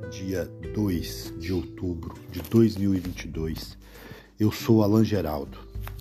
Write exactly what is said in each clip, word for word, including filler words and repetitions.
dia dois de outubro de dois mil e vinte e dois. Eu sou Alan Geraldo.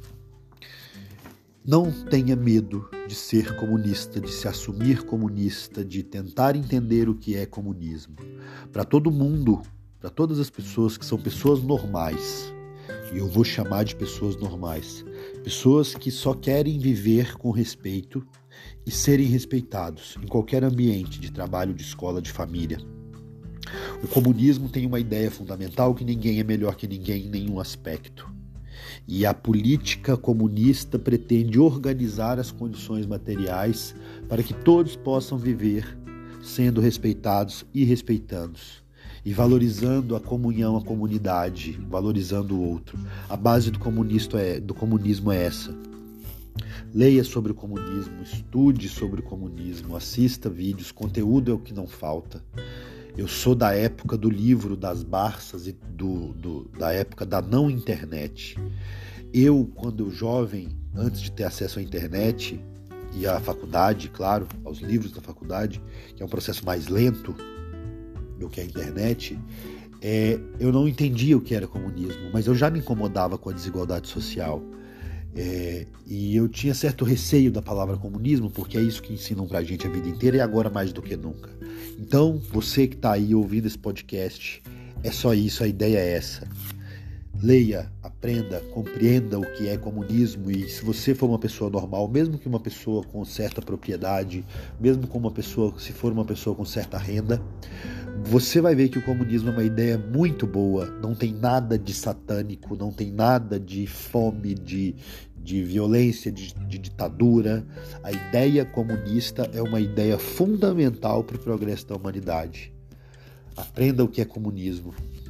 Não tenha medo de ser comunista, de se assumir comunista, de tentar entender o que é comunismo. Para todo mundo, para todas as pessoas que são pessoas normais, e eu vou chamar de pessoas normais, pessoas que só querem viver com respeito e serem respeitados em qualquer ambiente de trabalho, de escola, de família. O comunismo tem uma ideia fundamental que ninguém é melhor que ninguém em nenhum aspecto. E a política comunista pretende organizar as condições materiais para que todos possam viver sendo respeitados e respeitando-se, e valorizando a comunhão, a comunidade, valorizando o outro. A base do comunismo é, do comunismo é essa. Leia sobre o comunismo, estude sobre o comunismo, assista vídeos, conteúdo é o que não falta. Eu sou da época do livro das Barças e do, do, da época da não internet. Eu, quando eu jovem, antes de ter acesso à internet e à faculdade, claro, aos livros da faculdade, que é um processo mais lento do que a internet, é, eu não entendia o que era comunismo, mas eu já me incomodava com a desigualdade social. É, e eu tinha certo receio da palavra comunismo, porque é isso que ensinam pra gente a vida inteira e agora mais do que nunca. Então, você que está aí ouvindo esse podcast, é só isso, a ideia é essa. Leia, aprenda, compreenda o que é comunismo, e se você for uma pessoa normal, mesmo que uma pessoa com certa propriedade, mesmo com uma pessoa, se for uma pessoa com certa renda, você vai ver que o comunismo é uma ideia muito boa, não tem nada de satânico, não tem nada de fome, de, de violência, de, de ditadura. A ideia comunista é uma ideia fundamental para o progresso da humanidade. Aprenda o que é comunismo.